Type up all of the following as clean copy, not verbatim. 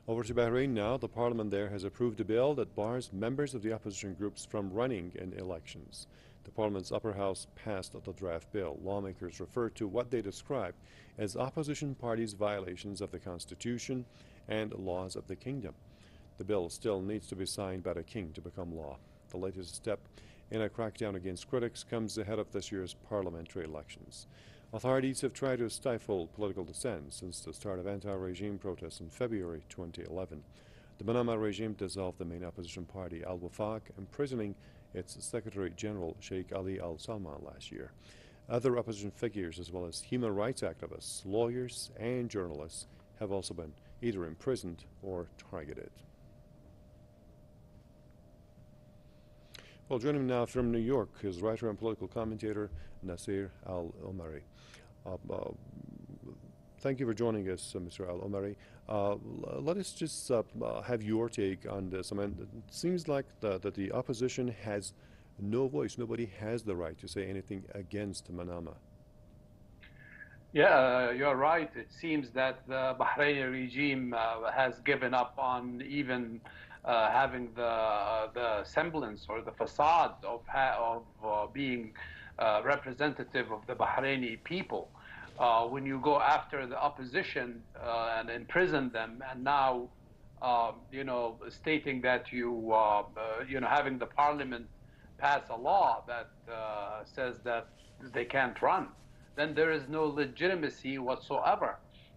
Over to Bahrain now. The parliament there has approved a bill that bars members of the opposition groups from running in elections. The parliament's upper house passed the draft bill. Lawmakers refer to what they describe as opposition parties' violations of the constitution and laws of the kingdom. The bill still needs to be signed by the king to become law. The latest step in a crackdown against critics comes ahead of this year's parliamentary elections. Authorities have tried to stifle political dissent since the start of anti-regime protests in February 2011. The Manama regime dissolved the main opposition party, Al-Wafaq, imprisoning its Secretary General Sheikh Ali Al-Salman last year. Other opposition figures, as well as human rights activists, lawyers, and journalists, have also been either imprisoned or targeted. Well, joining me now from New York is writer and political commentator Nasir Al-Omari. Thank you for joining us, Mr. Al-Omari. Let us just have your take on this. I mean, it seems like that the opposition has no voice. Nobody has the right to say anything against Manama. Yeah, you're right. It seems that the Bahraini regime has given up on even having the semblance or the facade of being representative of the Bahraini people. When you go after the opposition and imprison them, and now stating that having the parliament pass a law that says that they can't run, then there is no legitimacy whatsoever.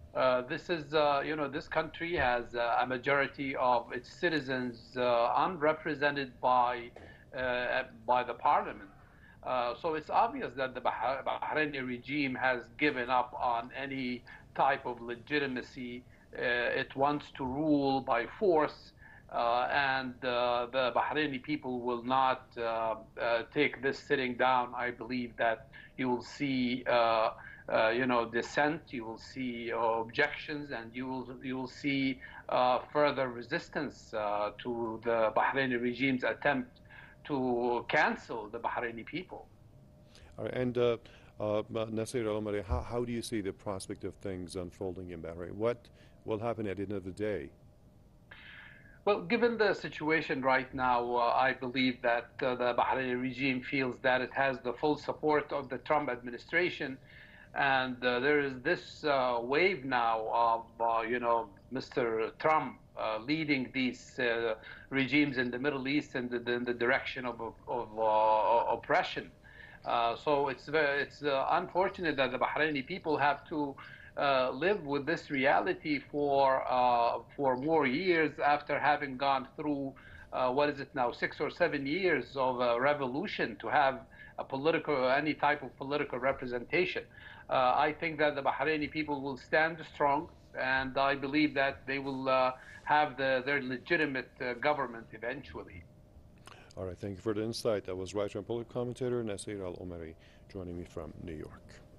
This country has a majority of its citizens unrepresented by the parliament. So it's obvious that the Bahraini regime has given up on any type of legitimacy. It wants to rule by force, and the Bahraini people will not take this sitting down. I believe that you will see dissent, you will see objections, and you will see further resistance to the Bahraini regime's attempt to cancel the Bahraini people. All right, and Nasir Al-Omari, how do you see the prospect of things unfolding in Bahrain? What will happen at the end of the day? Well, given the situation right now, I believe that the Bahraini regime feels that it has the full support of the Trump administration, and there is this wave now of Mr. Trump leading these regimes in the Middle East in the direction of oppression. So it's unfortunate that the Bahraini people have to live with this reality for more years after having gone through what is it now, 6 or 7 years of a revolution to have any type of political representation. I think that the Bahraini people will stand strong, and I believe that they will have their legitimate government eventually. All right, thank you for the insight. That was writer and political commentator Nasir Al-Omari joining me from New York.